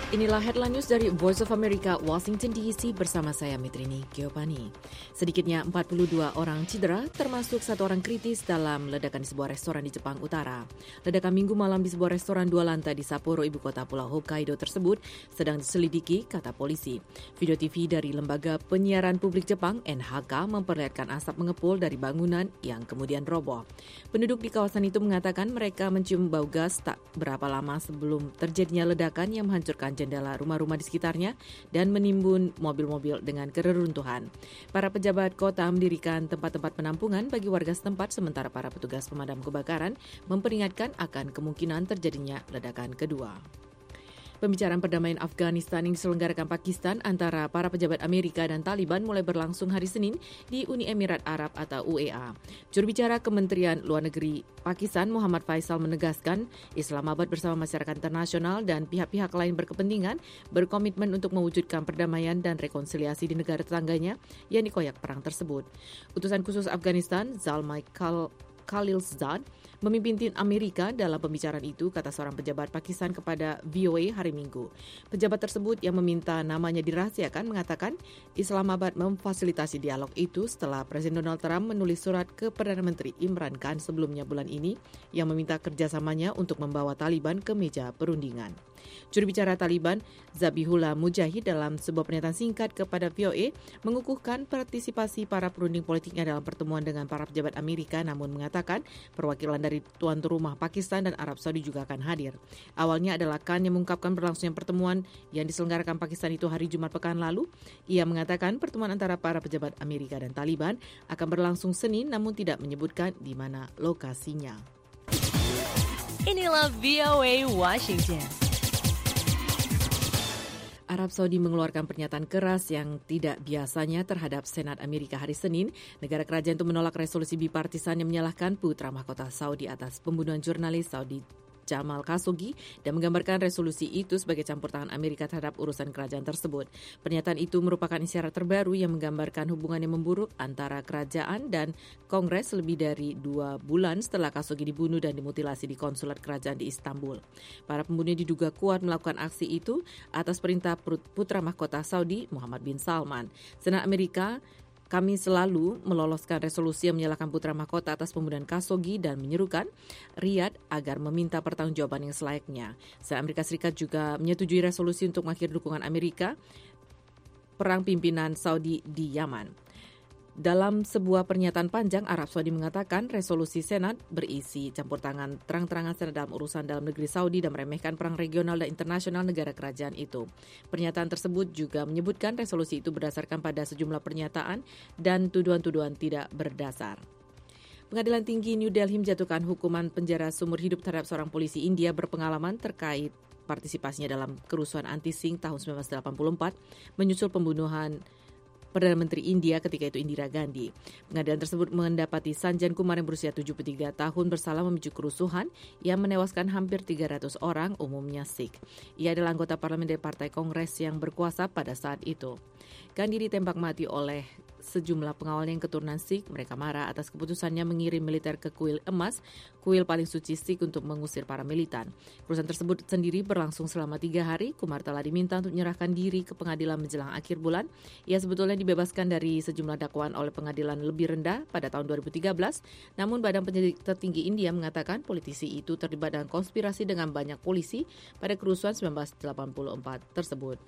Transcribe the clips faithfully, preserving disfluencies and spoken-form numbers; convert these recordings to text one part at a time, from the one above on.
Inilah headline news dari Voice of America, Washington D C bersama saya Mitrini Giovanni. Sedikitnya empat puluh dua orang cedera, termasuk satu orang kritis dalam ledakan di sebuah restoran di Jepang Utara. Ledakan minggu malam di sebuah restoran dua lantai di Sapporo, ibu kota Pulau Hokkaido tersebut sedang diselidiki, kata polisi. Video T V dari Lembaga Penyiaran Publik Jepang N H K memperlihatkan asap mengepul dari bangunan yang kemudian roboh. Penduduk di kawasan itu mengatakan mereka mencium bau gas tak berapa lama sebelum terjadinya ledakan yang menghancurkan jendela rumah-rumah di sekitarnya dan menimbun mobil-mobil dengan kereruntuhan. Para pejabat kota mendirikan tempat-tempat penampungan bagi warga setempat, sementara para petugas pemadam kebakaran memperingatkan akan kemungkinan terjadinya ledakan kedua. Pembicaraan perdamaian Afghanistan yang diselenggarakan Pakistan antara para pejabat Amerika dan Taliban mulai berlangsung hari Senin di Uni Emirat Arab atau U A E. Juru bicara Kementerian Luar Negeri Pakistan Muhammad Faisal menegaskan Islamabad bersama masyarakat internasional dan pihak-pihak lain berkepentingan berkomitmen untuk mewujudkan perdamaian dan rekonsiliasi di negara tetangganya yang dikoyak perang tersebut. Utusan khusus Afghanistan Zalmay Khal Khalilzad memimpin tim Amerika dalam pembicaraan itu, kata seorang pejabat Pakistan kepada V O A hari Minggu. Pejabat tersebut yang meminta namanya dirahasiakan mengatakan Islamabad memfasilitasi dialog itu setelah Presiden Donald Trump menulis surat ke Perdana Menteri Imran Khan sebelumnya bulan ini yang meminta kerjasamanya untuk membawa Taliban ke meja perundingan. Juru bicara Taliban Zabihullah Mujahid dalam sebuah pernyataan singkat kepada V O A mengukuhkan partisipasi para perunding politiknya dalam pertemuan dengan para pejabat Amerika, namun mengatakan perwakilan dari tuan rumah Pakistan dan Arab Saudi juga akan hadir. Awalnya adalah Khan yang mengungkapkan berlangsungnya pertemuan yang diselenggarakan Pakistan itu hari Jumat pekan lalu. Ia mengatakan pertemuan antara para pejabat Amerika dan Taliban akan berlangsung Senin, namun tidak menyebutkan di mana lokasinya. Inilah V O A Washington. Arab Saudi mengeluarkan pernyataan keras yang tidak biasanya terhadap Senat Amerika hari Senin. Negara kerajaan itu menolak resolusi bipartisan yang menyalahkan putra mahkota Saudi atas pembunuhan jurnalis Saudi Jamal Khashoggi dan menggambarkan resolusi itu sebagai campur tangan Amerika terhadap urusan kerajaan tersebut. Pernyataan itu merupakan isyarat terbaru yang menggambarkan hubungan yang memburuk antara kerajaan dan Kongres lebih dari dua bulan setelah Khashoggi dibunuh dan dimutilasi di konsulat kerajaan di Istanbul. Para pembunuh diduga kuat melakukan aksi itu atas perintah putra mahkota Saudi Muhammad bin Salman. Senat Amerika Kami selalu meloloskan resolusi yang menyalahkan putra mahkota atas pembunuhan Khashoggi dan menyerukan Riyadh agar meminta pertanggungjawaban yang selayaknya. Senat Amerika Serikat juga menyetujui resolusi untuk mengakhiri dukungan Amerika perang pimpinan Saudi di Yaman. Dalam sebuah pernyataan panjang, Arab Saudi mengatakan resolusi Senat berisi campur tangan terang-terangan Senat dalam urusan dalam negeri Saudi dan meremehkan perang regional dan internasional negara kerajaan itu. Pernyataan tersebut juga menyebutkan resolusi itu berdasarkan pada sejumlah pernyataan dan tuduhan-tuduhan tidak berdasar. Pengadilan Tinggi New Delhi menjatuhkan hukuman penjara seumur hidup terhadap seorang polisi India berpengalaman terkait partisipasinya dalam kerusuhan anti-Singh tahun sembilan belas delapan puluh empat menyusul pembunuhan Perdana Menteri India ketika itu Indira Gandhi. Pengadilan tersebut mendapati Sanjan Kumar yang berusia tujuh puluh tiga tahun bersalah memicu kerusuhan yang menewaskan hampir tiga ratus orang, umumnya Sikh. Ia adalah anggota parlemen dari Partai Kongres yang berkuasa pada saat itu. Gandhi ditembak mati oleh sejumlah pengawal yang keturunan Sikh. Mereka marah atas keputusannya mengirim militer ke kuil emas, kuil paling suci Sikh, untuk mengusir para militan. Kerusuhan tersebut sendiri berlangsung selama tiga hari. Kumar telah diminta untuk menyerahkan diri ke pengadilan menjelang akhir bulan. Ia sebetulnya dibebaskan dari sejumlah dakwaan oleh pengadilan lebih rendah pada tahun dua ribu tiga belas. Namun Badan Penyelidik Tertinggi India mengatakan politisi itu terlibat dalam konspirasi dengan banyak polisi pada kerusuhan sembilan belas delapan puluh empat tersebut.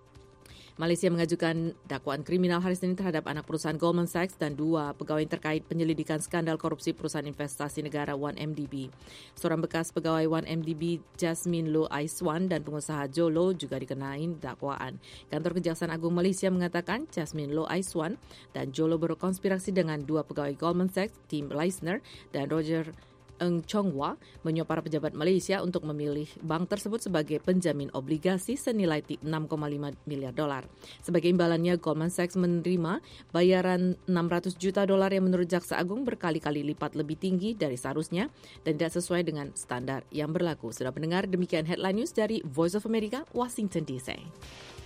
Malaysia mengajukan dakwaan kriminal hari Senin terhadap anak perusahaan Goldman Sachs dan dua pegawai terkait penyelidikan skandal korupsi perusahaan investasi negara one M D B. Seorang bekas pegawai one M D B, Jasmine Loh Aiswan, dan pengusaha Joe Loh juga dikenain dakwaan. Kantor Kejaksaan Agung Malaysia mengatakan Jasmine Loh Aiswan dan Joe Loh berkonspirasi dengan dua pegawai Goldman Sachs, Tim Leissner dan Roger Eng Chongwa, menyuap para pejabat Malaysia untuk memilih bank tersebut sebagai penjamin obligasi senilai enam koma lima miliar dolar. Sebagai imbalannya, Goldman Sachs menerima bayaran enam ratus juta dolar yang menurut Jaksa Agung berkali-kali lipat lebih tinggi dari seharusnya dan tidak sesuai dengan standar yang berlaku. Sudah mendengar, demikian headline news dari Voice of America, Washington D C.